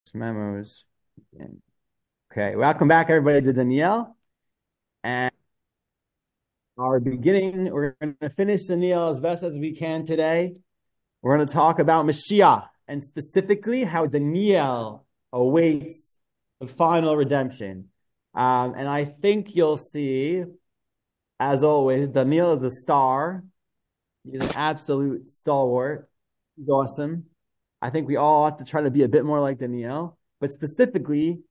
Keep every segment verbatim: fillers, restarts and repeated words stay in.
Memos. Okay, welcome back everybody to Danielle. And our beginning, we're going to finish Danielle as best as we can today. We're going to talk about Mashiach and specifically how Danielle awaits the final redemption. Um, and I think you'll see, as always, Danielle is a star. He's an absolute stalwart. He's awesome. I think we all have to try to be a bit more like Danielle, but specifically,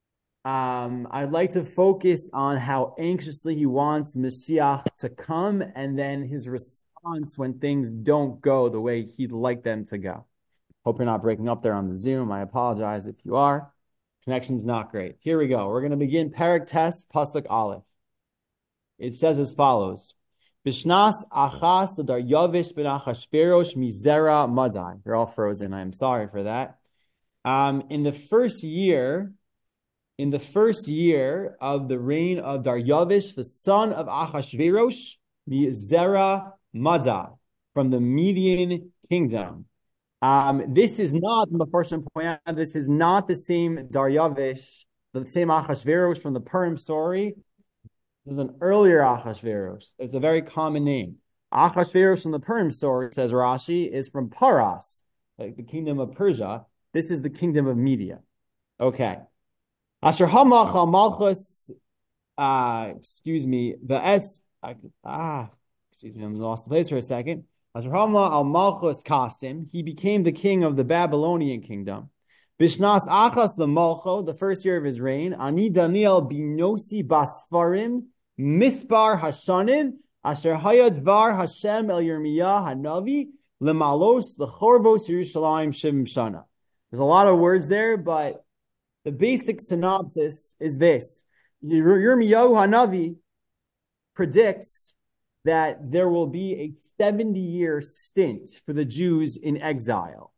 Um, I'd like to focus on how anxiously he wants Mashiach to come and then his response when things don't go the way he'd like them to go. Hope you're not breaking up there on the Zoom. I apologize if you are. Connection's not great. Here we go. We're going to begin Perek Tes, Pasuk Aleph. It says as follows. Bishnas achas dar Yavish ben Achashverosh mizera madai. You're all frozen. I'm sorry for that. Um, in the first year... In the first year of the reign of Daryavish, the son of Achashverosh, Zerah Madai, from the Median kingdom. Um, this is not, the first point out, this is not the same Daryavish, the same Achashverosh from the Purim story. This is an earlier Achashverosh. It's a very common name. Achashverosh from the Purim story, says Rashi, is from Paras, like the kingdom of Persia. This is the kingdom of Media. Okay. Asher Hamach al Malchus, uh, excuse me, the etz, ah, excuse me, I'm lost the place for a second. Asher Hamach al Malchus Kasim, he became the king of the Babylonian kingdom. Bishnas Achas the Malcho, the first year of his reign, Ani Daniel binosi basfarim, misbar hashanim, Asher hayadvar Hashem el Yirmiyah hanavi, lemalos lechorvos Yerushalayim shim shana. There's a lot of words there, but the basic synopsis is this. Yirmiyahu Hanavi predicts that there will be a seventy-year stint for the Jews in exile.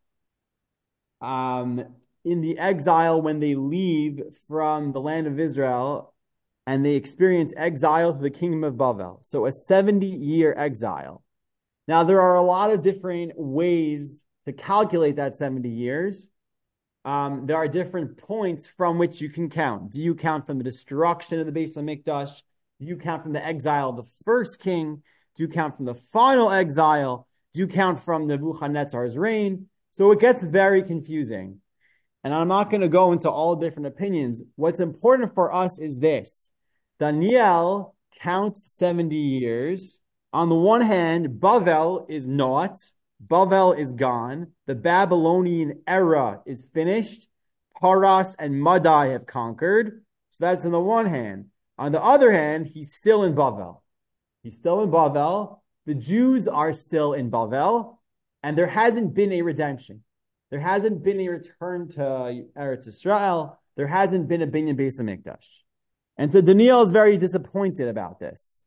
Um, in the exile, when they leave from the land of Israel and they experience exile to the kingdom of Bavel. So a seventy-year exile. Now, there are a lot of different ways to calculate that seventy years. Um, there are different points from which you can count. Do you count from the destruction of the Beis HaMikdash? Do you count from the exile of the first king? Do you count from the final exile? Do you count from Nebuchadnezzar's reign? So it gets very confusing. And I'm not going to go into all different opinions. What's important for us is this. Daniel counts seventy years. On the one hand, Bavel is not. Bavel is gone. The Babylonian era is finished. Paras and Madai have conquered. So that's on the one hand. On the other hand, he's still in Bavel. He's still in Bavel. The Jews are still in Bavel. And there hasn't been a redemption. There hasn't been a return to Eretz Israel. There hasn't been a Binyan Beis HaMikdash. And so Daniel is very disappointed about this.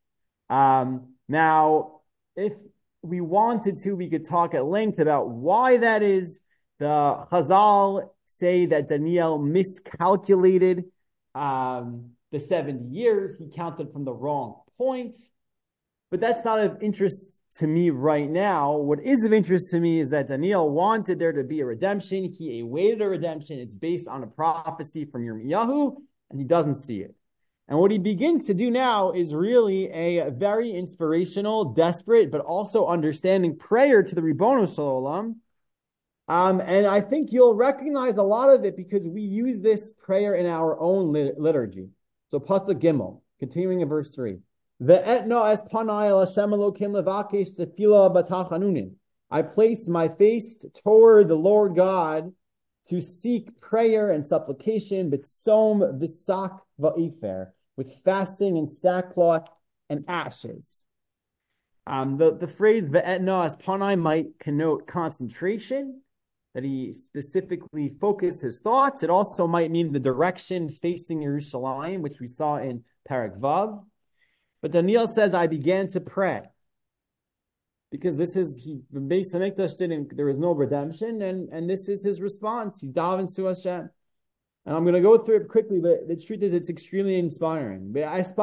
Um, now, if we wanted to, we could talk at length about why that is. The Chazal say that Daniel miscalculated um, the seventy years. He counted from the wrong point. But that's not of interest to me right now. What is of interest to me is that Daniel wanted there to be a redemption. He awaited a redemption. It's based on a prophecy from Yirmiyahu, and he doesn't see it. And what he begins to do now is really a very inspirational, desperate, but also understanding prayer to the Ribbono Shel Olam. Um, and I think you'll recognize a lot of it because we use this prayer in our own lit- liturgy. So Pasuk Gimel, continuing in verse three. Ve'etno es panai el Hashem Elokim levakesh tefila b'tachanunin. I place my face toward the Lord God to seek prayer and supplication, b'tzom v'sak v'ifer, with fasting and sackcloth and ashes. Um, the, the phrase ve'etno as panai might connote concentration, that he specifically focused his thoughts. It also might mean the direction facing Yerushalayim, which we saw in Perek Vav. But Daniel says, I began to pray. Because this is, he, the Beis HaMikdash didn't, there was no redemption, and, and this is his response. He davens to Hashem. And I'm going to go through it quickly, but the truth is it's extremely inspiring.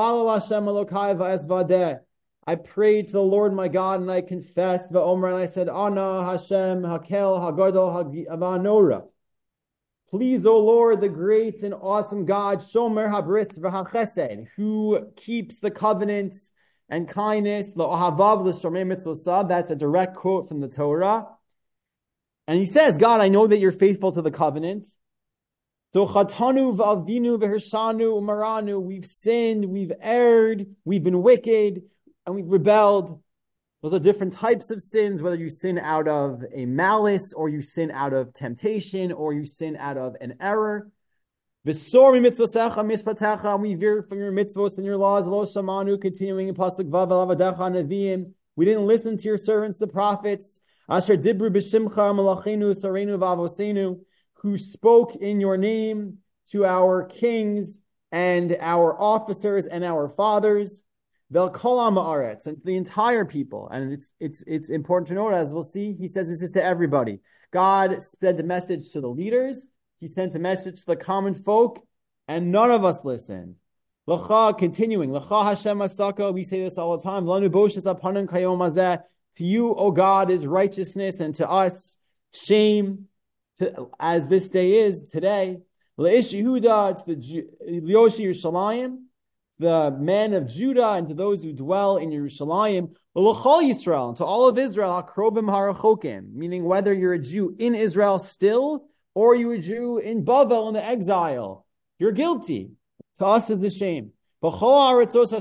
I prayed to the Lord my God, and I confessed, and I said, Ana Hashem Hakel Hagadol Havanora. Please, O Lord, the great and awesome God, Shomer Habris v'Hachesed, who keeps the covenants and kindness, Lo'ahavav l'shomei mitzvosah. That's a direct quote from the Torah. And he says, God, I know that you're faithful to the covenant. So chatanu v'avinu v'hershanu umaranu. We've sinned, we've erred, we've been wicked, and we've rebelled. Those are different types of sins, whether you sin out of a malice, or you sin out of temptation, or you sin out of an error. V'sori mitzvosecha mishpatecha. We veer from your mitzvos and your laws. Lo shamanu, continuing in pasuk vav elavadecha neviim. We didn't listen to your servants, the prophets. Asher dibru b'shimcha malachenu sarenu v'avosenu, who spoke in your name to our kings and our officers and our fathers. Vel kol ha'aretz, and the entire people. And it's it's it's important to note, as we'll see, he says this is to everybody. God sent a message to the leaders. He sent a message to the common folk, and none of us listened. L'cha, continuing, L'cha Hashem asaka, we say this all the time, Lanu boshes apanim kayom hazeh, to you, O God, is righteousness, and to us, shame, to, as this day is today. Le'ish Yehuda, to the Lyoshi Yerushalayim, the men of Judah, and to those who dwell in Yerushalayim, L'chol Yisrael, and to all of Israel, Hakrobim harachokim, meaning whether you're a Jew in Israel still, or you're a Jew in Bavel in the exile, you're guilty. To us is the shame. To all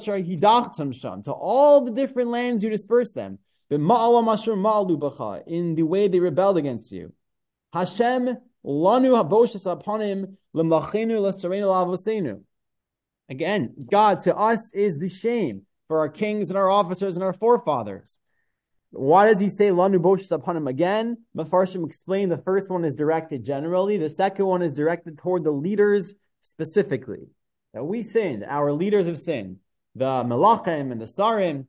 the different lands you disperse them, in the way they rebelled against you. Hashem lanu haboshes apanim lemlachenu l'sarenu l'avosenu. Again, God, to us is the shame for our kings and our officers and our forefathers. Why does he say lanu boshes apanim again? Mefarshim explain the first one is directed generally. The second one is directed toward the leaders specifically. That we sinned, our leaders have sinned. The melachim and the sarim.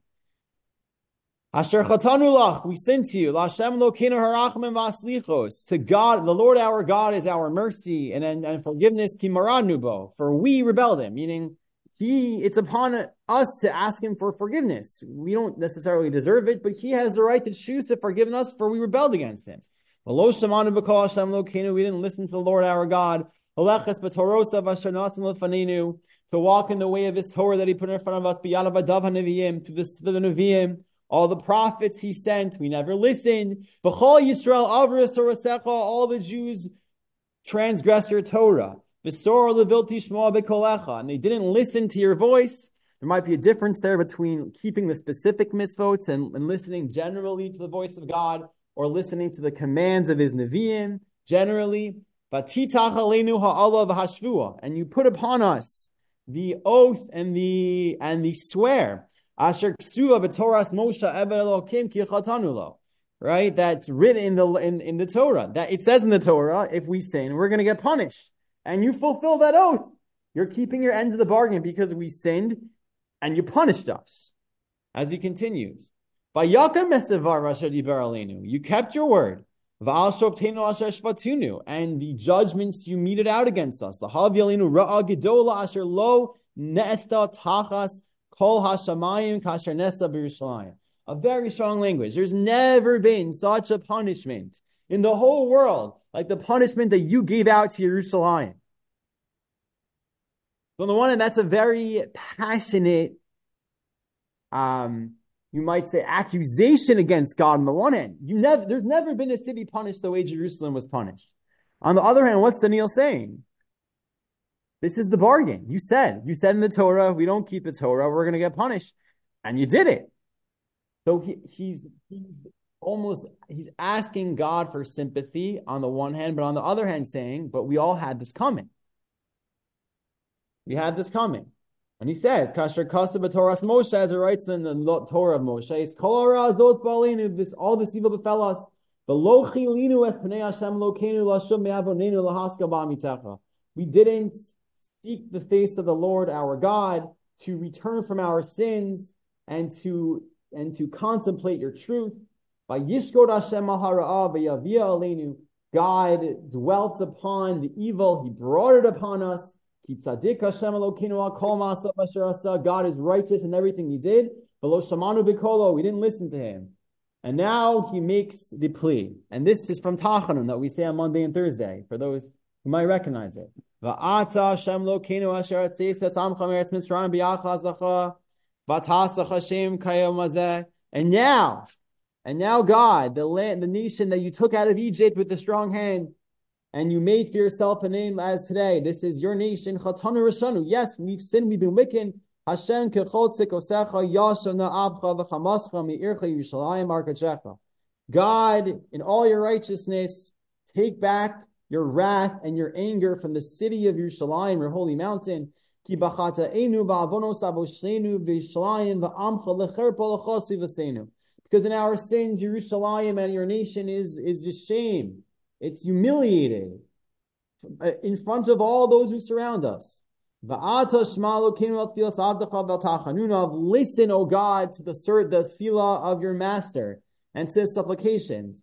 Asher chatanu lach, we sin to you. Lashem lokeinu harachmim v'aslichos. To God, the Lord our God is our mercy and, and, and forgiveness. Ki maradnu bo, for we rebelled him. Meaning, he, it's upon us to ask him for forgiveness. We don't necessarily deserve it, but he has the right to choose to forgive us, for we rebelled against him. Lo shamanu b'kol Hashem lokeinu, we didn't listen to the Lord our God. Aleches b'torosav asher natzim lefanenu, to walk in the way of his Torah that he put in front of us. B'yadav adav haneviim, to the, to the Neviim. All the prophets he sent, we never listened. V'chol Yisrael avros torasecha, all the Jews transgressed your Torah. V'sor levilti shmoa b'kolecha, and they didn't listen to your voice. There might be a difference there between keeping the specific mitzvot and, and listening generally to the voice of God, or listening to the commands of his Nevi'im generally. V'titach aleinu ha'alav ha'shvua, and you put upon us the oath and the and the swear. Asher ksuva b'toras Moshe Eved Elokim ki chatanu lo. Right? That's written in the in, in the Torah. That it says in the Torah, if we sin, we're going to get punished. And you fulfill that oath. You're keeping your end of the bargain because we sinned and you punished us. As he continues, Vayakam esevar asher diber aleinu. You kept your word. V'al shopteinu asher shvatunu. And the judgments you meted out against us. L'hav yaleinu ra'a gedola asher lo ne'esta tachas kol hashamayim kasher nesa b'Yerushalayim. A very strong language. There's never been such a punishment in the whole world like the punishment that you gave out to Yerushalayim. So on the one hand, that's a very passionate, um, you might say, accusation against God on the one hand. You never, there's never been a city punished the way Jerusalem was punished. On the other hand, what's Daniel saying? This is the bargain. You said, you said in the Torah, we don't keep the Torah, we're going to get punished. And you did it. So he, he's, he's almost, he's asking God for sympathy on the one hand, but on the other hand saying, but we all had this coming. We had this coming. And he says, Kasher Kasab Torah Moshe, as it writes in the Torah of Moshe, it's Kol those balinu, this all this evil befell us. The lo chilinu es pnei Hashem lokeinu lashum me'avonenu lahaska ba'amitecha. We didn't seek the face of the Lord our God to return from our sins and to and to contemplate your truth. By Yishkod Hashem al hara'ah v'yavia aleinu, God dwelt upon the evil; He brought it upon us. Ki tzadik Hashem Elokeinu al kol ma'asav asher asa. God is righteous in everything He did. V'lo shamanu b'kolo, we didn't listen to Him, and now He makes the plea. And this is from Tachanun that we say on Monday and Thursday for those You might recognize it. Va'ata Hashem Lokeinu asher atzis amcha meretz Mitzrayim b'yachal zacha v'tasach Hashem kayom hazeh. And now, and now God, the land, the nation that you took out of Egypt with a strong hand, and you made for yourself a name as today. This is your nation. Chatanu Rishanu. Yes, we've sinned, we've been wicked. Hashem kechol tzikosecha yashav na'abcha v'chamascha mi'ircha Yerushalayim arkachecha. God, in all your righteousness, take back your wrath and your anger from the city of Yerushalayim, your holy mountain. Ki b'chata'enu v'avonos avosheinu v'Yerushalayim v'amcha lecherpa l'chosi v'seinu. Because in our sins, Yerushalayim and your nation is, is just shame. It's humiliated in front of all those who surround us. Listen, O God, to the the tefillah of your master and to his supplications.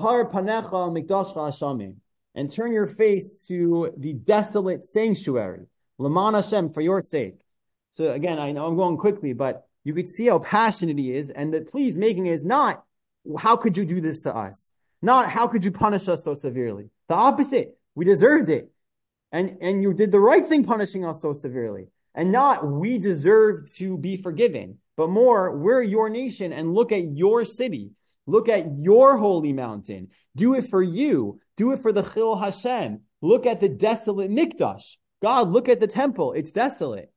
And turn your face to the desolate sanctuary. L'man Hashem, for your sake. So again, I know I'm going quickly, but you could see how passionate he is, and the plea he's making is not, how could you do this to us? Not, how could you punish us so severely? The opposite. We deserved it. And, and you did the right thing punishing us so severely. And not, we deserve to be forgiven. But more, we're your nation, and look at your city. Look at your holy mountain. Do it for you. Do it for the Chil Hashem. Look at the desolate Mikdash. God, look at the temple. It's desolate.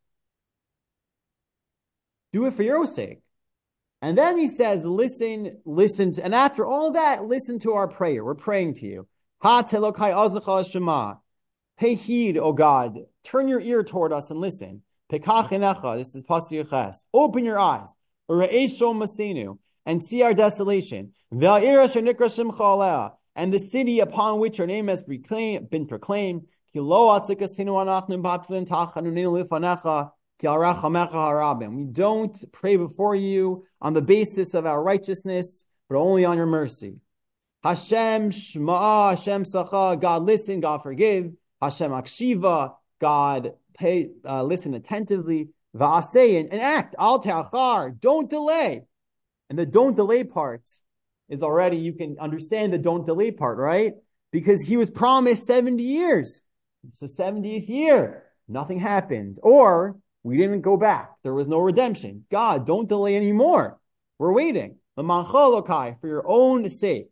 Do it for your sake. And then he says, listen, listen to, and after all that, listen to our prayer. We're praying to you. Ha telokai azacha shema. Pay heed, O God. Turn your ear toward us and listen. Pekach enecha. This is Pasuk Ches. Open your eyes. Ure'esh shom masenu. And see our desolation. Ve'ir asher nikra shemcha alea. And the city upon which your name has been proclaimed. Ki lo atzikasinu anachnu b'atfilin tachanuninu lifanecha. We don't pray before you on the basis of our righteousness, but only on your mercy. Hashem Shema, Hashem Sacha, God listen, God forgive. Hashem Akshiva, God pay, uh, listen attentively. Va'aseh, and act. Al te'achar, don't delay. And the don't delay part is already, you can understand the don't delay part, right? Because he was promised seventy years. It's the seventieth year. Nothing happened. Or, we didn't go back. There was no redemption. God, don't delay anymore. We're waiting. For your own sake.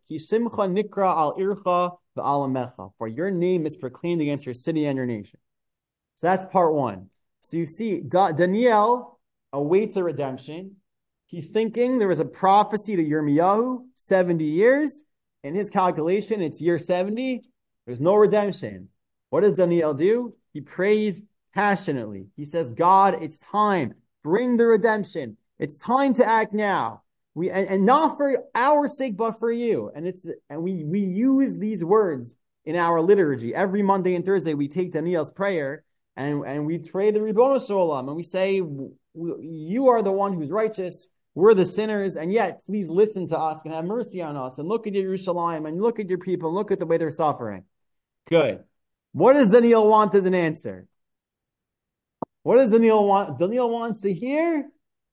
For your name is proclaimed against your city and your nation. So that's part one. So you see, Daniel awaits a redemption. He's thinking there was a prophecy to Yirmiyahu, seventy years. In his calculation, it's year seventy. There's no redemption. What does Daniel do? He prays passionately. He says, God, it's time. Bring the redemption. It's time to act now. We and, and not for our sake, but for you. And it's and we we use these words in our liturgy. Every Monday and Thursday, we take Daniel's prayer and, and we pray the Ribbono Shel Olam, and we say, you are the one who's righteous. We're the sinners, and yet please listen to us and have mercy on us and look at your Yerushalayim and look at your people and look at the way they're suffering. Good. What does Daniel want as an answer? What does Daniel want? Daniel wants to hear?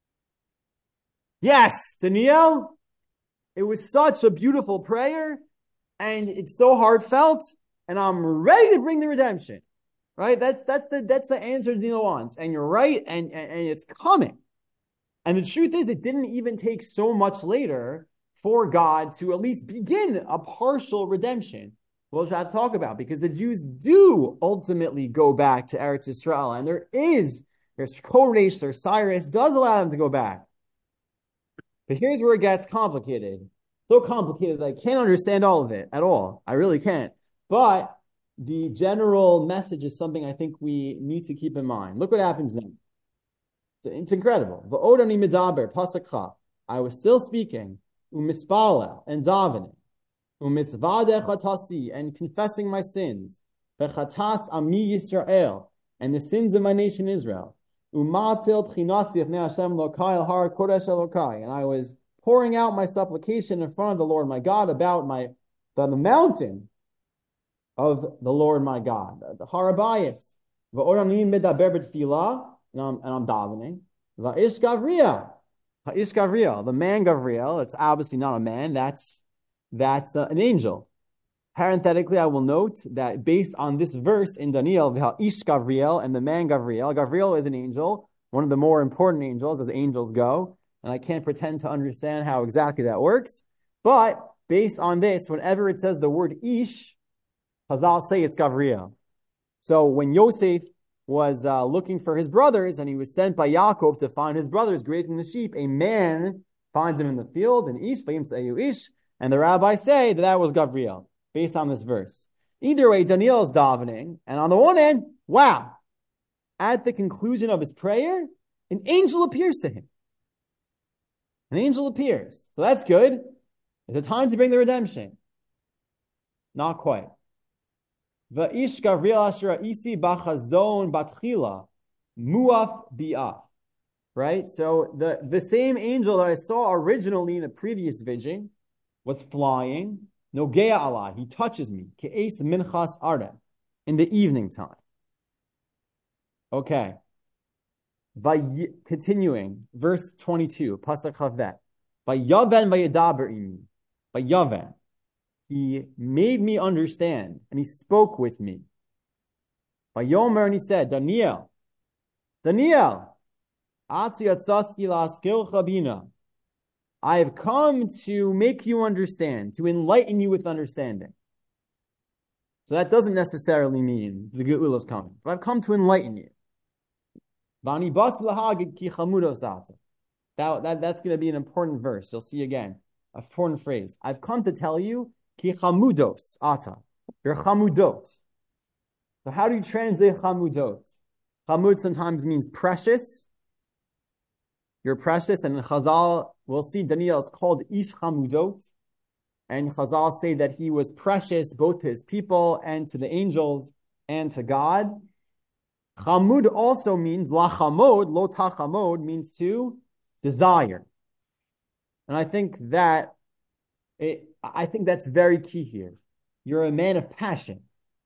Yes, Daniel, it was such a beautiful prayer, and it's so heartfelt, and I'm ready to bring the redemption. Right? That's that's the that's the answer Daniel wants. And you're right, and, and, and it's coming. And the truth is, it didn't even take so much later for God to at least begin a partial redemption. We'll try to talk about, because the Jews do ultimately go back to Eretz Yisrael, and there is, there's Koresh, there's Cyrus, does allow them to go back. But here's where it gets complicated. So complicated that I can't understand all of it at all. I really can't. But the general message is something I think we need to keep in mind. Look what happens then. It's, it's incredible. V'odani medaber, pasuk chaf. I was still speaking, umispala, and davening. And confessing my sins, Bechatas ami Yisrael, and the sins of my nation Israel. And I was pouring out my supplication in front of the Lord my God about my the, the mountain of the Lord my God, the Har Habayis. And I'm, and I'm davening. Va'ish Gavriel, Ha'ish Gavriel, the man Gavriel. It's obviously not a man. That's That's uh, an angel. Parenthetically, I will note that based on this verse in Daniel, Ish Gavriel and the man Gavriel, Gavriel is an angel, one of the more important angels as angels go, and I can't pretend to understand how exactly that works, but based on this, whenever it says the word Ish, Chazal say it's Gavriel. So when Yosef was uh, looking for his brothers and he was sent by Yaakov to find his brothers grazing the sheep, a man finds him in the field, and Ish, Ish, and the rabbis say that that was Gavriel, based on this verse. Either way, Daniel is davening, and on the one hand, wow, at the conclusion of his prayer, an angel appears to him. An angel appears. So that's good. Is it time to bring the redemption? Not quite. Va'ish Gavriel asher isi bachazon batchila muaf bi'af. Right? So the, the same angel that I saw originally in a previous vision was flying. Nogea Allah, he touches me. Ke'es minchas arda, in the evening time. Okay. By continuing, verse twenty-two, pasuk chavet. By Yaven vayadaber imi. By Yaven, he made me understand, and he spoke with me. By Yomer, and he said, Daniel, Daniel, ati atzaski la'askilcha bina. I have come to make you understand, to enlighten you with understanding. So that doesn't necessarily mean the Geula is coming, but I've come to enlighten you. That, that, that's going to be an important verse. You'll see again, an important phrase. I've come to tell you, ki chamudos ata. You're chamudot. So how do you translate chamudot? Chamud sometimes means precious. You're precious, and in Chazal, we'll see Daniel is called Ish Chamudot, and Chazal say that he was precious both to his people and to the angels and to God. Chamud also means lachamod, lo tachamod, means to desire. And I think that it, I think that's very key here. You're a man of passion.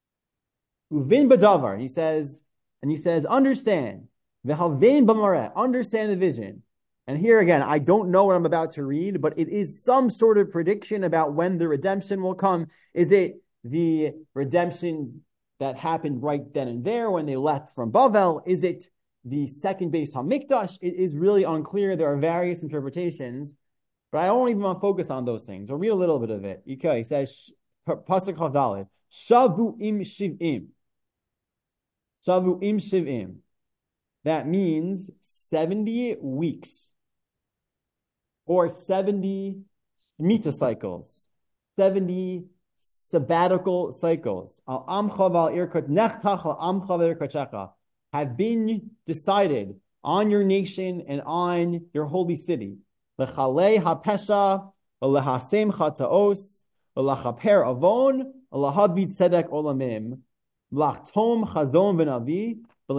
Uvin b'davar, he says, and he says, understand. V'halvein b'mareh, understand the vision. And here again, I don't know what I'm about to read, but it is some sort of prediction about when the redemption will come. Is it the redemption that happened right then and there when they left from Bavel? Is it the second Beis Hamikdash? It is really unclear. There are various interpretations, but I don't even want to focus on those things. I'll read a little bit of it. Okay, he says, Pasuk Chavdalet, Shavu im shiv'im. Shavu im shiv'im. That means seventy weeks or seventy mita cycles, seventy sabbatical cycles. Al amcha val irkot nechtach al amcha val irkochecha have been decided on your nation and on your holy city. Lechalei hapesha, lehasem chataos, lechaper avon, lehavid tzedek olamim, lachtom chazon v'navi. There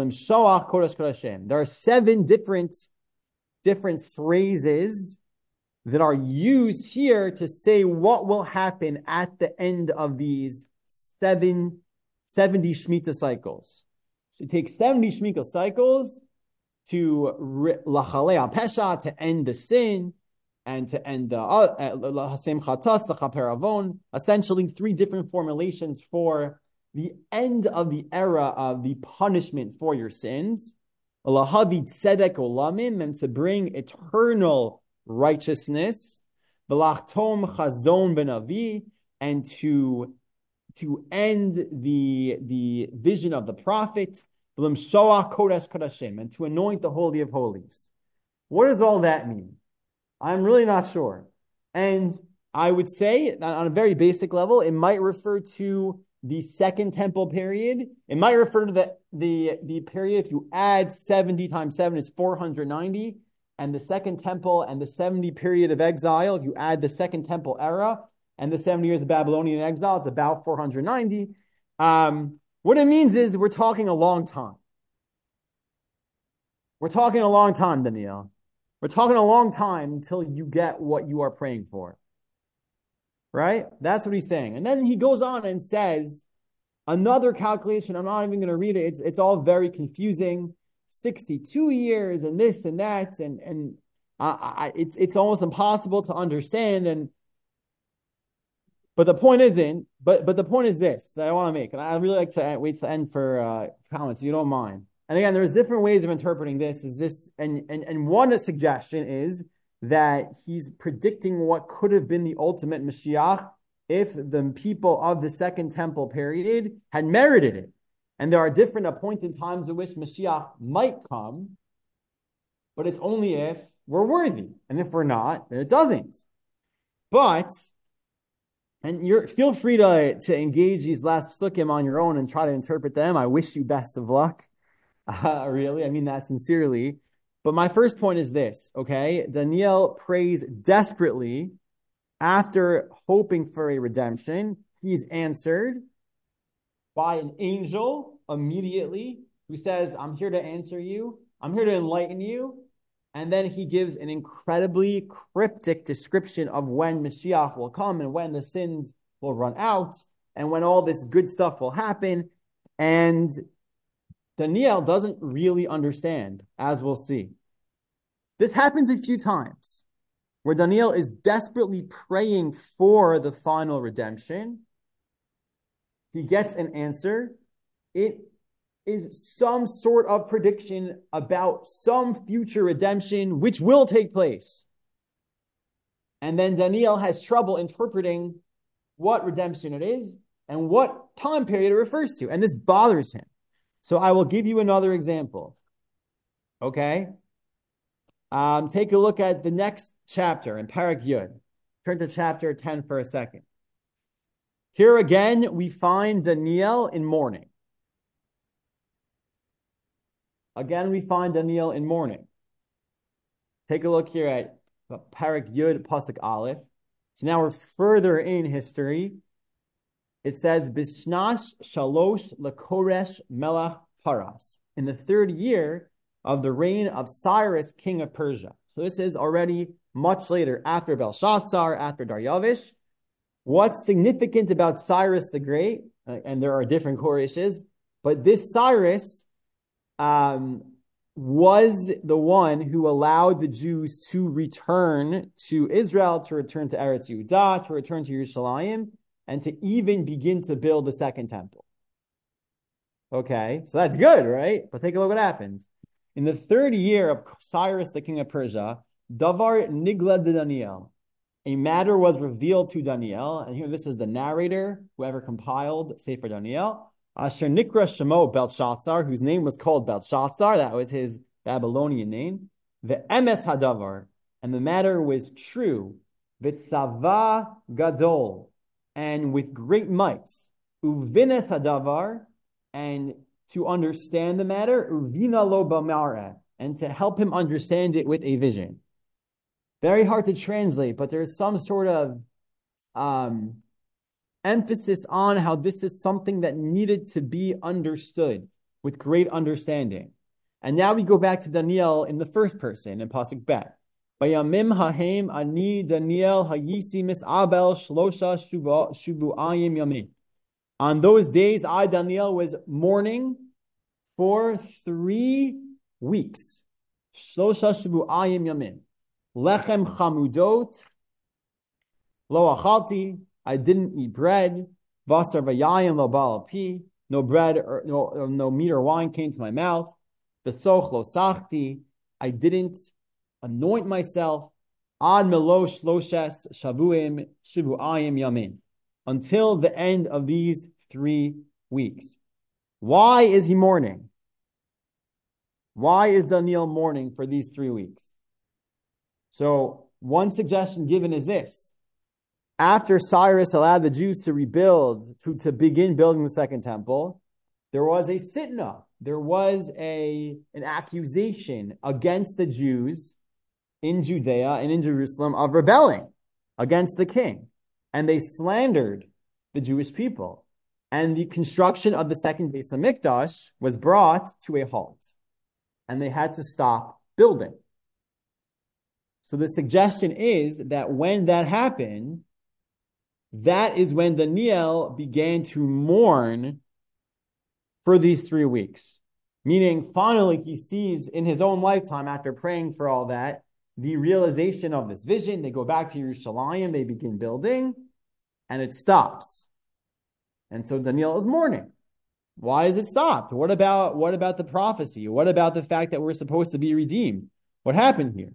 are seven different, different phrases that are used here to say what will happen at the end of these seven, seventy Shemitah cycles. So it takes seventy Shemitah cycles to lachalei pesha, to end the sin, and to end the hasem chatas, the chaper avon. Essentially, three different formulations for the end of the era of the punishment for your sins, lahavi tzedek olamim, and to bring eternal righteousness, v'lachtom chazon v'navi, and to to end the the vision of the prophet, v'limshoach kodesh kodashim, and to anoint the holy of holies. What does all that mean? I'm really not sure, and I would say on a very basic level, it might refer to the second temple period. It might refer to the, the, the period, if you add seventy times seven is four hundred ninety, and the second temple and the seventy period of exile, if you add the second temple era and the seventy years of Babylonian exile, it's about four hundred ninety. Um, what it means is we're talking a long time. We're talking a long time, Daniel. We're talking a long time until you get what you are praying for. Right? That's what he's saying. And then he goes on and says another calculation. I'm not even going to read it. It's, it's all very confusing. sixty-two years and this and that. And, and I, I, it's, it's almost impossible to understand. And But the point isn't, but but the point is this that I want to make, and I really like to wait to end for uh, comments, if you don't mind. And again, there's different ways of interpreting this. Is this and and and one suggestion is that he's predicting what could have been the ultimate Mashiach if the people of the Second Temple period had merited it. And there are different appointed times in which Mashiach might come, but it's only if we're worthy. And if we're not, then it doesn't. But, and you're feel free to, to engage these last psukim on your own and try to interpret them. I wish you best of luck. Uh, really, I mean that sincerely. But my first point is this, okay? Daniel prays desperately after hoping for a redemption. He's answered by an angel immediately who says, I'm here to answer you. I'm here to enlighten you. And then he gives an incredibly cryptic description of when Mashiach will come and when the sins will run out and when all this good stuff will happen. And Daniel doesn't really understand, as we'll see. This happens a few times where Daniel is desperately praying for the final redemption. He gets an answer. It is some sort of prediction about some future redemption which will take place. And then Daniel has trouble interpreting what redemption it is and what time period it refers to. And this bothers him. So I will give you another example. Okay? Um, take a look at the next chapter in Parak Yud. Turn to chapter ten for a second. Here again, we find Daniel in mourning. Again, we find Daniel in mourning. Take a look here at Parak Yud, Pasuk Aleph. So now we're further in history. It says, Bishnash Shalosh Lakoresh Melach Paras. In the third year of the reign of Cyrus, king of Persia. So this is already much later, after Belshazzar, after Daryavish. What's significant about Cyrus the Great, uh, and there are different Koreshes, but this Cyrus um, was the one who allowed the Jews to return to Israel, to return to Eretz Yehudah, to return to Yerushalayim, and to even begin to build the second temple. Okay, so that's good, right? But take a look what happens. In the third year of Cyrus, the king of Persia, Davar Nigla de Daniel, a matter was revealed to Daniel, and here this is the narrator, whoever compiled Sefer Daniel, Asher Nikra Shemo Belshazzar, whose name was called Belshazzar, that was his Babylonian name, the Emes Hadavar, and the matter was true, Vitzava Gadol, and with great might, Uvines Hadavar, and to understand the matter, Uvina lo b'mara, and to help him understand it with a vision. Very hard to translate, but there's some sort of um, emphasis on how this is something that needed to be understood with great understanding. And now we go back to Daniel in the first person in Pasuk Bet. Bayamim hahem ani Daniel hayisi misabel shlosha shubuayim yamin. On those days, I, Daniel, was mourning for three weeks. Shlosha shubuayim yamin. Lechem chamudot, lo achalti, I didn't eat bread. Vasar v'yayin lo ba'al pi, no bread or no, no meat or wine came to my mouth. V'soch lo sachti, I didn't anoint myself. Ad melosh loshes shavuim shibuayim yamin, until the end of these three weeks. Why is he mourning? Why is Daniel mourning for these three weeks? So one suggestion given is this. After Cyrus allowed the Jews to rebuild, to, to begin building the second temple, there was a sitna. There was a, an accusation against the Jews in Judea and in Jerusalem of rebelling against the king. And they slandered the Jewish people. And the construction of the second Beis HaMikdash was brought to a halt. And they had to stop building. So the suggestion is that when that happened, that is when Daniel began to mourn for these three weeks. Meaning, finally, he sees in his own lifetime, after praying for all that, the realization of this vision. They go back to Yerushalayim, they begin building. and it stops. And so Daniel is mourning. Why is it stopped? What about what about the prophecy? What about the fact that we're supposed to be redeemed? What happened here?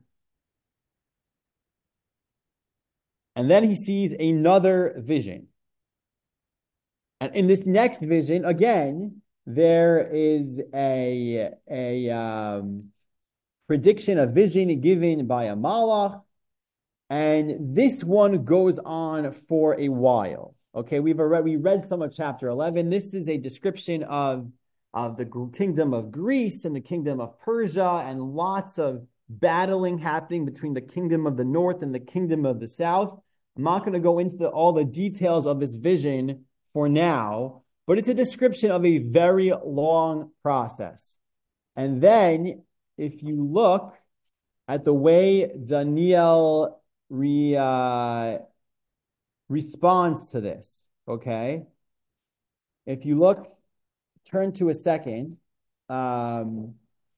And then he sees another vision. And in this next vision, again, there is a, a um, prediction, a vision given by a malach. And this one goes on for a while. Okay, we've already we read some of chapter eleven. This is a description of, of the kingdom of Greece and the kingdom of Persia, and lots of battling happening between the kingdom of the north and the kingdom of the south. I'm not going to go into all the details of this vision for now, but it's a description of a very long process. And then, if you look at the way Daniel re, uh, responds to this, okay? If you look, turn to a second. Um,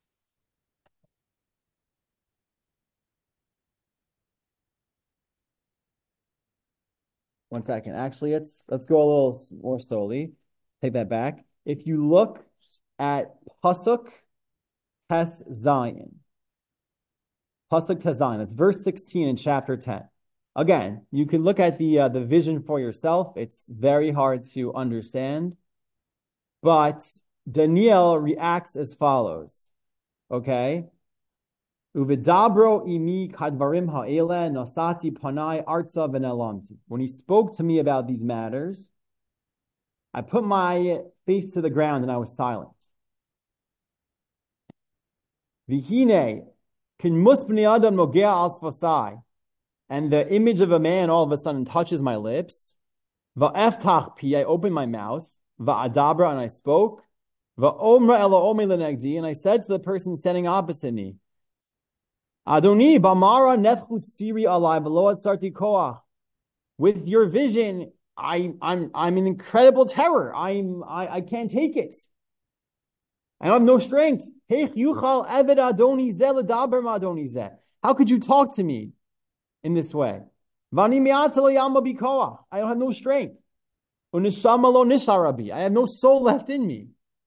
one second. Actually, let's let's go a little more slowly. Take that back. If you look at Pasuk Tes Zion, Pasuk Tes Zion, it's verse sixteen in chapter ten. Again, you can look at the uh, the vision for yourself. It's very hard to understand. But Daniel reacts as follows. Okay? Uvidabro imi kadvarim ha'ele nosati panai arza v'nelamti. When he spoke to me about these matters, I put my face to the ground and I was silent. Vihine kin musbni adam nogea al sfasai. And the image of a man all of a sudden touches my lips. Va'eftach pi, I opened my mouth. Va'adabra, and I spoke. Va'omra ela lenegdi, and I said to the person standing opposite me, Adoni bamara nefchut siri alai v'lo atzarti koach. With your vision, I, I'm I'm in incredible terror. I'm I, I can't take it. I have no strength. Heich yuchal eved adoni zeh ledaber ma'adoni zeh. How could you talk to me in this way? Vani mi'ata lo yama bikoach. I don't have no strength. Unishama lo nisharabi. I have no soul left in me.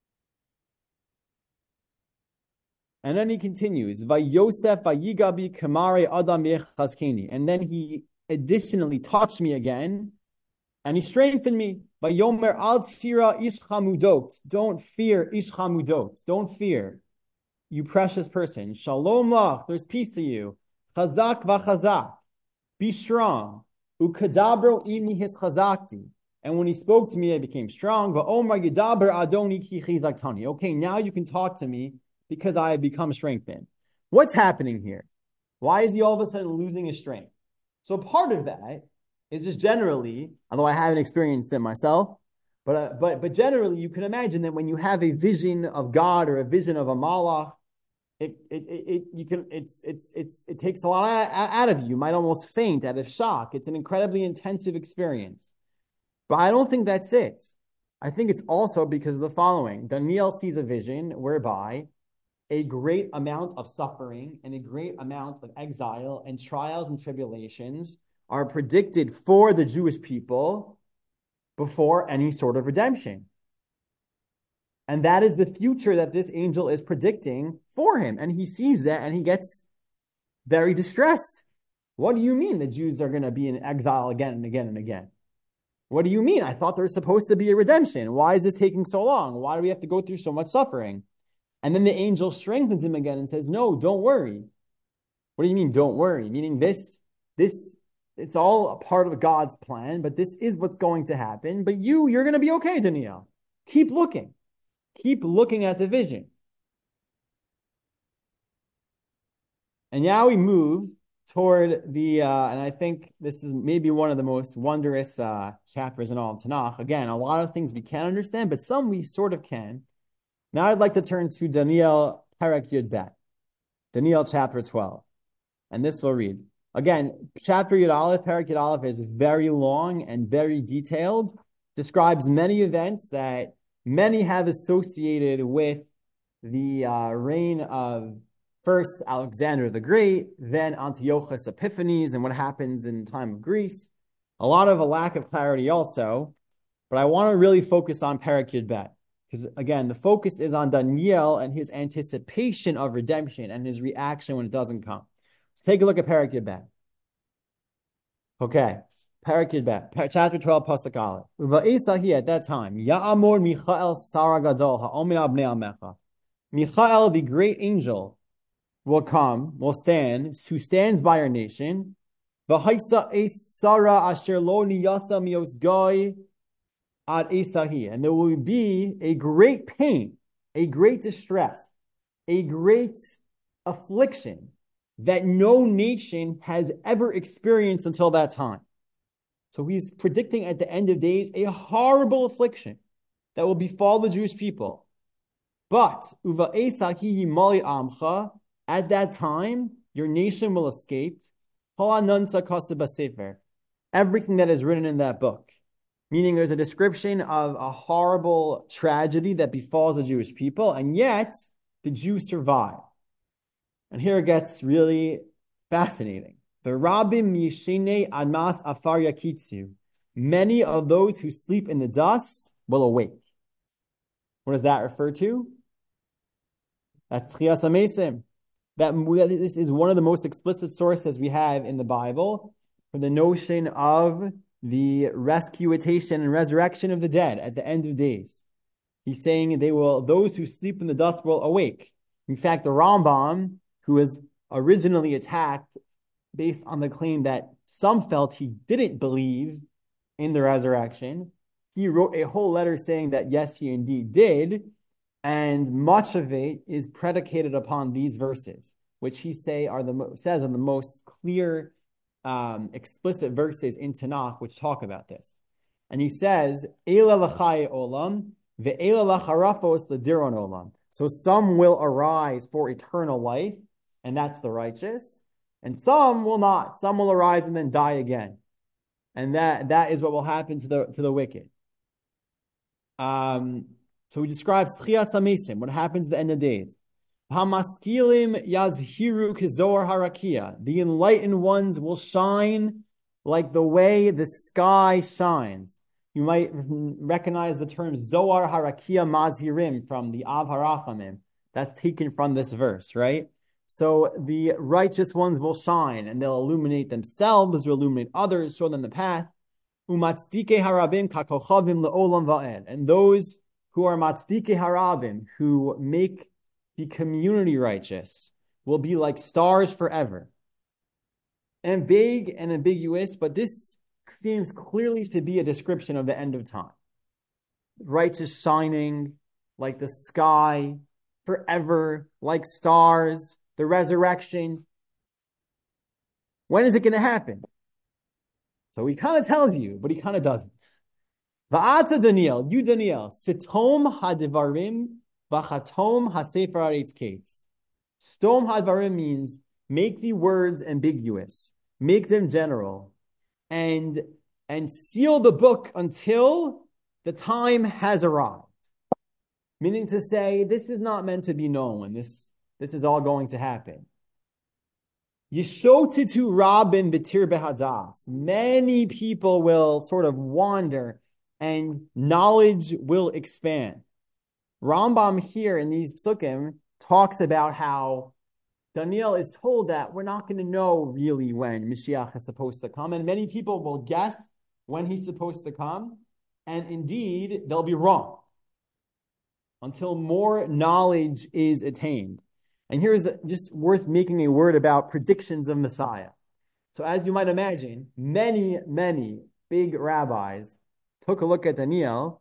And then he continues, Vayosef vayigabi kamare adam yechazkeni. And then he additionally touched me again, and he strengthened me. Vayomer al tfira ish chamudot. Don't fear ish chamudot. Don't fear, you precious person. Shalom lach. There's peace to you. Chazak v'chazak. Be strong. Ukadabro imi his chazakti. And when he spoke to me, I became strong. Va'omar yidaber adoni ki chizaktani. Okay, now you can talk to me, because I have become strengthened. What's happening here? Why is he all of a sudden losing his strength? So part of that is just generally, although I haven't experienced it myself, but uh, but but generally you can imagine that when you have a vision of God or a vision of a malach, it it it, it you can it's it's it's it takes a lot out of you. You might almost faint out of shock. It's an incredibly intensive experience. But I don't think that's it. I think it's also because of the following. Daniel sees a vision whereby a great amount of suffering and a great amount of exile and trials and tribulations are predicted for the Jewish people before any sort of redemption. And that is the future that this angel is predicting for him. And he sees that and he gets very distressed. What do you mean the Jews are going to be in exile again and again and again? What do you mean? I thought there was supposed to be a redemption. Why is this taking so long? Why do we have to go through so much suffering? And then the angel strengthens him again and says, no, don't worry. What do you mean, don't worry? Meaning this, this, it's all a part of God's plan, but this is what's going to happen. But you, you're going to be okay, Daniel. Keep looking. Keep looking at the vision. And now we move toward the, uh, and I think this is maybe one of the most wondrous uh, chapters in all of Tanakh. Again, a lot of things we can't understand, but some we sort of can. Now I'd like to turn to Daniel Perek Yud Bet, Daniel chapter twelve, and this will read. Again, chapter Yud Aleph, Perek Yud Aleph is very long and very detailed, describes many events that many have associated with the uh, reign of first Alexander the Great, then Antiochus Epiphanes, and what happens in the time of Greece. A lot of a lack of clarity also, but I want to really focus on Perek Yud Bet. Because again, the focus is on Daniel and his anticipation of redemption and his reaction when it doesn't come. Let's take a look at Perek Yud Bet. Okay, Perek Yud Bet, chapter twelve, pasuk aleph. Uva'esahi at that time, Ya'amor Michael Sara Gadol ha'omer al bnei amecha. Michael, the great angel, will come, will stand, who stands by our nation. V'haisa esara asher lo niyasa mios goy ad esahi, and there will be a great pain, a great distress, a great affliction that no nation has ever experienced until that time. So he's predicting at the end of days a horrible affliction that will befall the Jewish people. But uva esahi mali amcha, at that time your nation will escape. Everything that is written in that book. Meaning there's a description of a horrible tragedy that befalls the Jewish people, and yet the Jews survive. And here it gets really fascinating. The Rabbim Yishene Admas Afar Yakitsu. Many of those who sleep in the dust will awake. What does that refer to? That's Tchias HaMesim. That this is one of the most explicit sources we have in the Bible for the notion of the rescuation and resurrection of the dead at the end of days. He's saying they will, those who sleep in the dust will awake. In fact, the Rambam, who was originally attacked based on the claim that some felt he didn't believe in the resurrection, he wrote a whole letter saying that yes, he indeed did. And much of it is predicated upon these verses, which he say are the says are the most clear, um, explicit verses in Tanakh which talk about this. And he says, "Eila l'chai olam ve'eila l'charafos l'diron olam." So some will arise for eternal life, and that's the righteous, and some will not. Some will arise and then die again, and that that is what will happen to the to the wicked. Um. So he describes Tchias HaMesim, what happens at the end of days. Hamaskilim yazhiru kizor harakia. The enlightened ones will shine like the way the sky shines. You might recognize the term Zohar harakia mazhirim from the Av Harachamim. That's taken from this verse, right? So the righteous ones will shine, and they'll illuminate themselves, will illuminate others, show them the path. Umatzdike harabim kakochavim le'olam va'ed. And those who are matzdike harabim, who make the community righteous, will be like stars forever. And vague and ambiguous, but this seems clearly to be a description of the end of time. Righteous shining like the sky forever, like stars, the resurrection. When is it going to happen? So he kind of tells you, but he kind of doesn't. Va'ata Daniel, you Daniel, sitom hadivarim v'chatom hasefer haaretz kates. Stom hadivarim means make the words ambiguous, make them general, and and seal the book until the time has arrived. Meaning to say, this is not meant to be known. This this is all going to happen. Yishotitu rabin b'tir behadas. Many people will sort of wander, and knowledge will expand. Rambam here in these psukim talks about how Daniel is told that we're not going to know really when Mashiach is supposed to come, and many people will guess when he's supposed to come, and indeed they'll be wrong until more knowledge is attained. And here's just worth making a word about predictions of Messiah. So as you might imagine, many, many big rabbis took a look at Daniel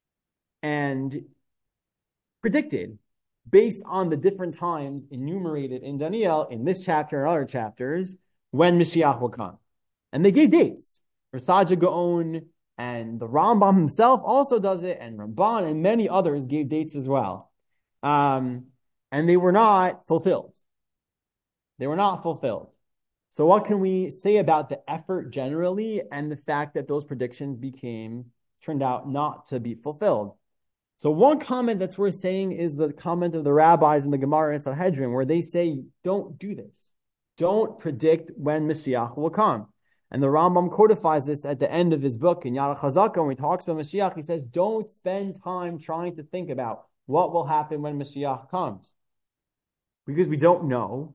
and predicted, based on the different times enumerated in Daniel, in this chapter and other chapters, when Mashiach will come. And they gave dates. Rasaja Gaon and the Rambam himself also does it, and Ramban and many others gave dates as well. Um, and they were not fulfilled. They were not fulfilled. So what can we say about the effort generally and the fact that those predictions became, turned out not to be fulfilled? So one comment that's worth saying is the comment of the rabbis in the Gemara and Sanhedrin, where they say, don't do this. Don't predict when Mashiach will come. And the Rambam codifies this at the end of his book in Yad HaChazaka. When he talks about Mashiach, he says, don't spend time trying to think about what will happen when Mashiach comes. Because we don't know.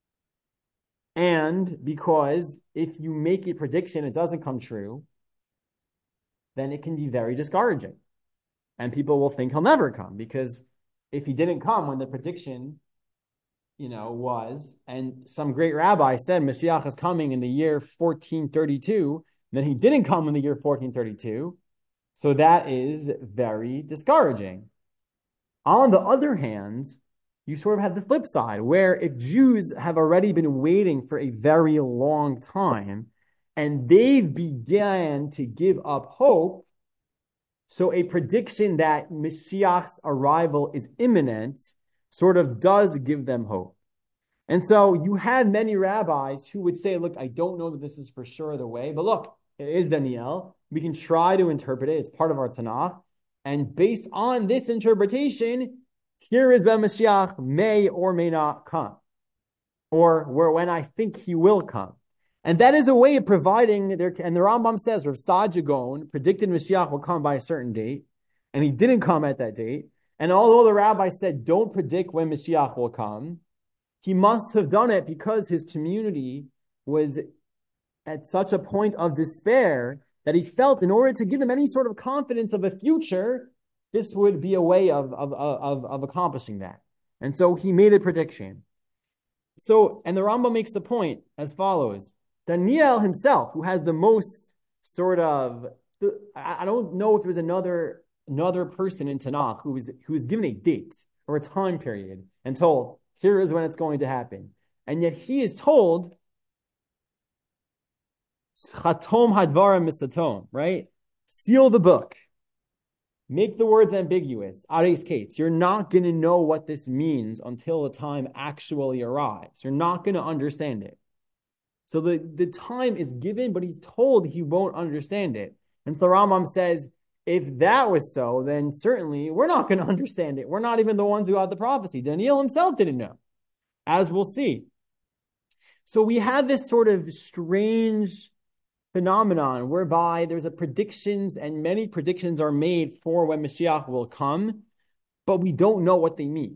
And because if you make a prediction, it doesn't come true, then it can be very discouraging. And people will think he'll never come, because if he didn't come when the prediction, you know, was, and some great rabbi said Mashiach is coming in the year fourteen thirty-two, then he didn't come in the year fourteen thirty-two, so that is very discouraging. On the other hand, you sort of have the flip side, where if Jews have already been waiting for a very long time, and they've began to give up hope, so a prediction that Mashiach's arrival is imminent sort of does give them hope. And so you had many rabbis who would say, look, I don't know that this is for sure the way, but look, it is Daniel. We can try to interpret it. It's part of our Tanakh. And based on this interpretation, here is when Mashiach may or may not come, or where when I think he will come. And that is a way of providing, their, and the Rambam says, Rav Saadia Gaon predicted Mashiach will come by a certain date, and he didn't come at that date. And although the rabbi said, don't predict when Mashiach will come, he must have done it because his community was at such a point of despair that he felt in order to give them any sort of confidence of a future, this would be a way of, of, of, of accomplishing that. And so he made a prediction. So, and the Rambam makes the point as follows. Daniel himself, who has the most sort of, I don't know if there's another another person in Tanakh who was who was given a date or a time period and told, here is when it's going to happen. And yet he is told, Chatom hadvarim misatom, right? Seal the book. Make the words ambiguous. Ares Kates. You're not going to know what this means until the time actually arrives. You're not going to understand it. So the, the time is given, but he's told he won't understand it. And so Rambam says, if that was so, then certainly we're not going to understand it. We're not even the ones who had the prophecy. Daniel himself didn't know, as we'll see. So we have this sort of strange phenomenon whereby there's a predictions, and many predictions are made for when Mashiach will come, but we don't know what they mean.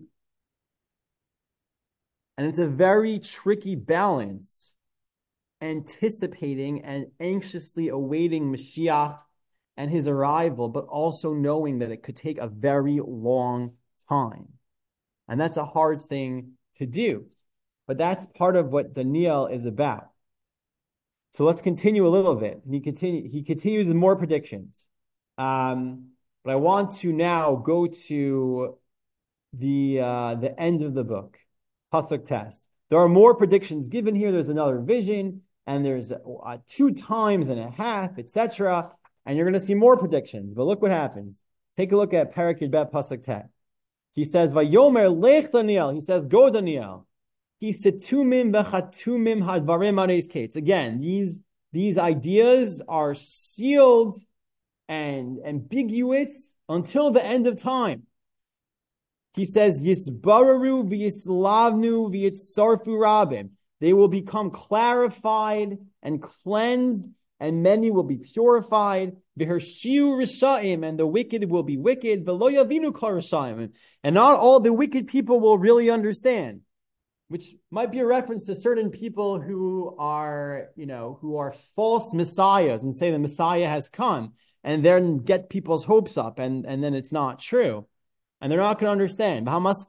And it's a very tricky balance, anticipating and anxiously awaiting Mashiach and his arrival, but also knowing that it could take a very long time. And that's a hard thing to do. But that's part of what Daniel is about. So let's continue a little bit. And he continue, he continues with more predictions. Um, but I want to now go to the uh, the end of the book, Pasuk Tes. There are more predictions given here. There's another vision, and there's uh, two times and a half, et cetera. And you're going to see more predictions. But look what happens. Take a look at Perek Yud Bet Pasuk Tes. He says, "Vayomer lech Daniel." He says, "Go Daniel." He setumim v'chatumim hadvarim areis kates. Again, these these ideas are sealed and ambiguous until the end of time. He says, "Yisbararu v'yislavnu v'yitzarfu rabim." They will become clarified and cleansed, and many will be purified. V'hershiu risha'im, and the wicked will be wicked. V'lo yavinu kol risha'im, and not all the wicked people will really understand. Which might be a reference to certain people who are, you know, who are false messiahs and say the Messiah has come, and then get people's hopes up, and, and then it's not true. And they're not going to understand.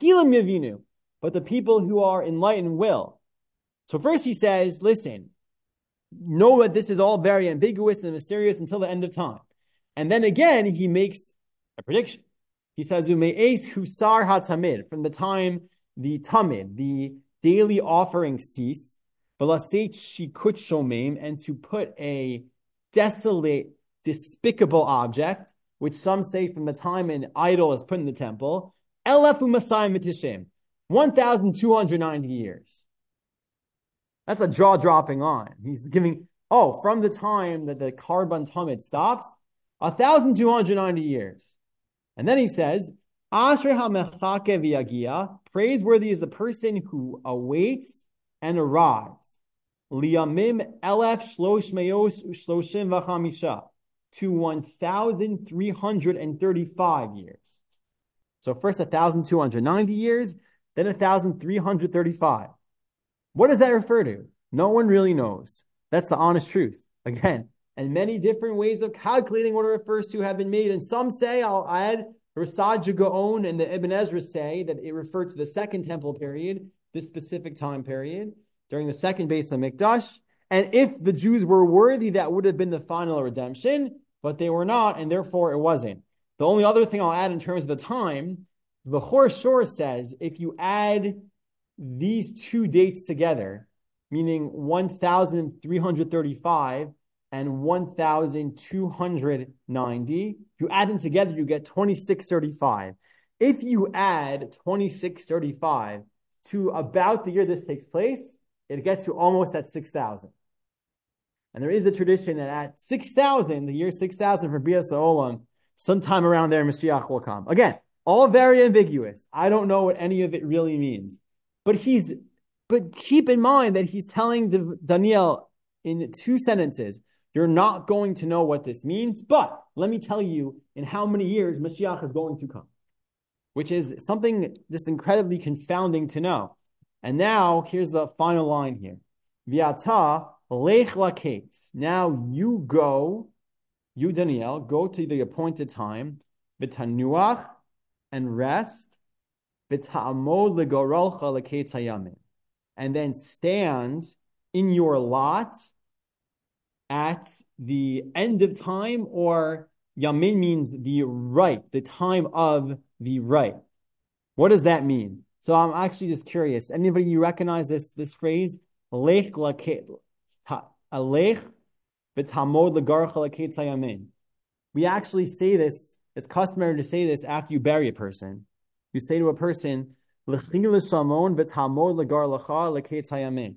But the people who are enlightened will. So first he says, listen, know that this is all very ambiguous and mysterious until the end of time. And then again, he makes a prediction. He says, Ume'es husar hatamid, from the time the tamid, the daily offering cease, v'laseit shikut shomim, and to put a desolate, despicable object, which some say from the time an idol is put in the temple, elefu masayim v'tishim, one thousand two hundred ninety years. That's a jaw dropping on. He's giving, oh, from the time that the Karban Tamid stops, one thousand two hundred ninety years. And then he says, Asher ha-mechake v'yagia, praiseworthy is the person who awaits and arrives. Liyamim elef shlosh meos shloshim v'chamisha, to one thousand three hundred thirty-five years. So first one thousand two hundred ninety years, then one thousand three hundred thirty-five. What does that refer to? No one really knows. That's the honest truth. Again, and many different ways of calculating what it refers to have been made. And some say, I'll add, Rasad Gaon and the Ibn Ezra say that it referred to the second temple period, this specific time period, during the second Beis HaMikdash. And if the Jews were worthy, that would have been the final redemption, but they were not, and therefore it wasn't. The only other thing I'll add in terms of the time, the Chor Shor says, if you add these two dates together, meaning one thousand three hundred thirty-five and one thousand two hundred ninety, if you add them together, you get twenty-six thirty-five. If you add twenty-six thirty-five to about the year this takes place, it gets you almost at six thousand. And there is a tradition that at six thousand, the year six thousand for Bias Olam, sometime around there, Mashiach will come. Again, all very ambiguous. I don't know what any of it really means. But he's, but keep in mind that he's telling Daniel in two sentences, you're not going to know what this means, but let me tell you in how many years Mashiach is going to come, which is something just incredibly confounding to know. And now here's the final line here. V'ata lech laketz. Now you go, you Daniel, go to the appointed time, v'tanuach, and rest, v'ta'amod legoralcha laketz hayamin, and then stand in your lot at the end of time, or yamin means the right, the time of the right. What does that mean? So I'm actually just curious. Anybody you recognize this this phrase? Lech laket, alech v'tamod legarcha laketz hayamin. We actually say this. It's customary to say this after you bury a person. You say to a person, "L'chil l'shamon v'tamod legar lacha laketz hayamin."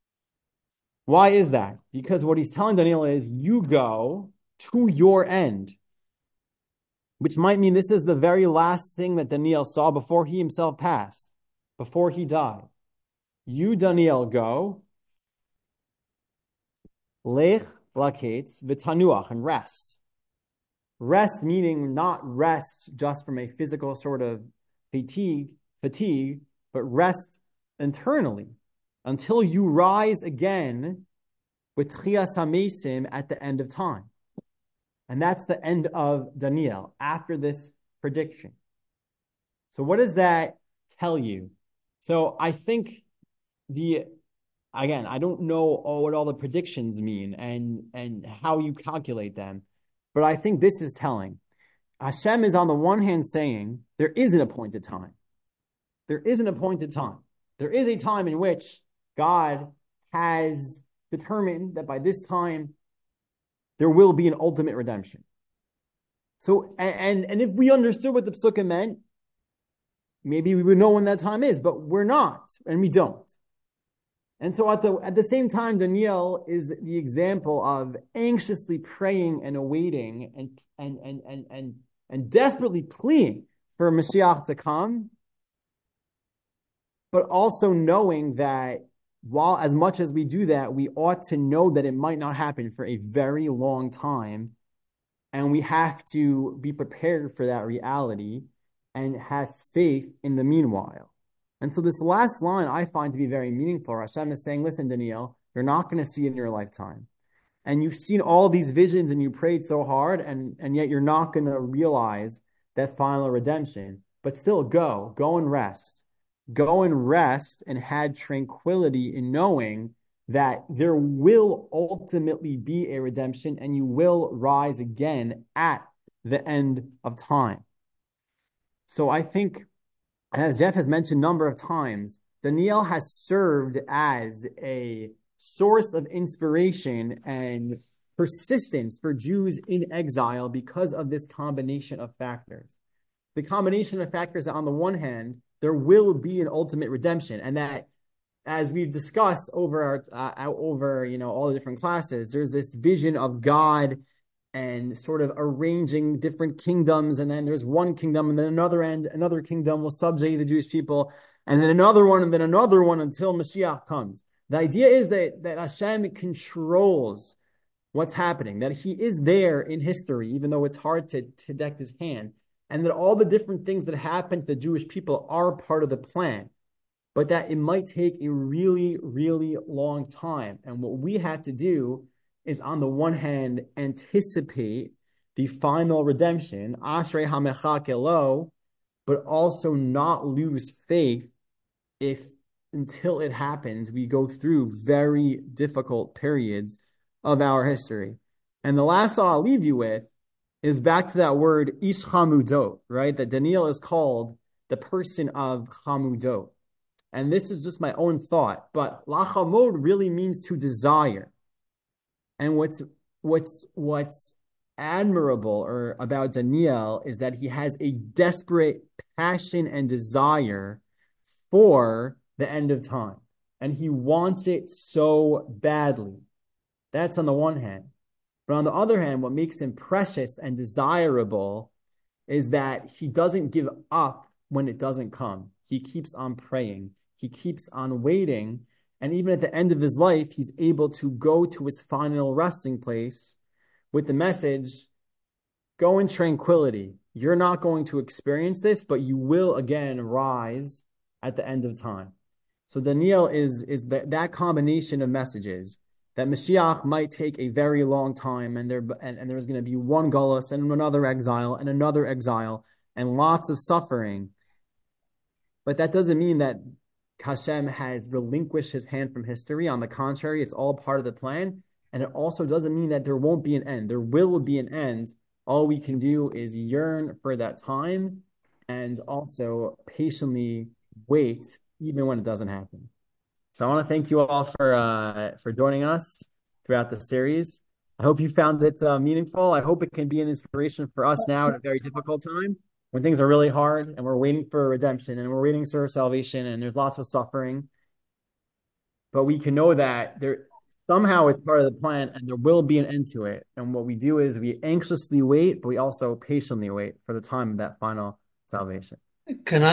Why is that? Because what he's telling Daniel is, you go to your end, which might mean this is the very last thing that Daniel saw before he himself passed, before he died. You, Daniel, go, lech laketz v'tanuach, and rest. Rest meaning not rest just from a physical sort of fatigue, fatigue, but rest internally until you rise again with Tchias HaMesim at the end of time. And that's the end of Daniel after this prediction. So what does that tell you? So I think the, again, I don't know oh, what all the predictions mean and, and how you calculate them, but I think this is telling. Hashem is on the one hand saying there is an appointed time. There is an appointed time. There is a time in which God has determined that by this time there will be an ultimate redemption. So, and and if we understood what the psukim meant, maybe we would know when that time is, but we're not, and we don't. And so at the at the same time, Daniel is the example of anxiously praying and awaiting and and and and and, and desperately pleading for Mashiach to come, but also knowing that while as much as we do that, we ought to know that it might not happen for a very long time, and we have to be prepared for that reality and have faith in the meanwhile. And so this last line I find to be very meaningful. Hashem is saying, listen, Daniel, you're not going to see it in your lifetime. And you've seen all these visions and you prayed so hard, and, and yet you're not going to realize that final redemption. But still go, go and rest. Go and rest and had tranquility in knowing that there will ultimately be a redemption and you will rise again at the end of time. So I think, as Jeff has mentioned a number of times, Daniel has served as a source of inspiration and persistence for Jews in exile because of this combination of factors. The combination of factors that on the one hand, there will be an ultimate redemption, and that, as we've discussed over our, uh, over you know all the different classes, there's this vision of God and sort of arranging different kingdoms, and then there's one kingdom, and then another end, another kingdom will subjugate the Jewish people, and then another one, and then another one until Mashiach comes. The idea is that, that Hashem controls what's happening, that he is there in history, even though it's hard to, to deck his hand, and that all the different things that happen to the Jewish people are part of the plan, but that it might take a really, really long time. And what we had to do is, on the one hand, anticipate the final redemption, Ashrei HaMechak Elo, but also not lose faith if until it happens, we go through very difficult periods of our history. And the last thought I'll leave you with is back to that word Ish Chamudot, right? That Daniel is called the person of Chamudot. And this is just my own thought, but Lachamod really means to desire. And what's what's what's admirable or about Daniel is that he has a desperate passion and desire for the end of time. And he wants it so badly. That's on the one hand. But on the other hand, what makes him precious and desirable is that he doesn't give up when it doesn't come. He keeps on praying. He keeps on waiting. And even at the end of his life, he's able to go to his final resting place with the message, go in tranquility. You're not going to experience this, but you will again rise at the end of time. So Daniel is, is that, that combination of messages that Mashiach might take a very long time, and there and, and there's going to be one Gullus and another exile and another exile and lots of suffering. But that doesn't mean that Hashem has relinquished his hand from history. On the contrary, it's all part of the plan. And it also doesn't mean that there won't be an end. There will be an end. All we can do is yearn for that time and also patiently wait, even when it doesn't happen. So I want to thank you all for uh, for joining us throughout the series. I hope you found it uh, meaningful. I hope it can be an inspiration for us now at a very difficult time when things are really hard and we're waiting for redemption and we're waiting for salvation and there's lots of suffering. But we can know that there somehow it's part of the plan and there will be an end to it. And what we do is we anxiously wait, but we also patiently wait for the time of that final salvation. Can I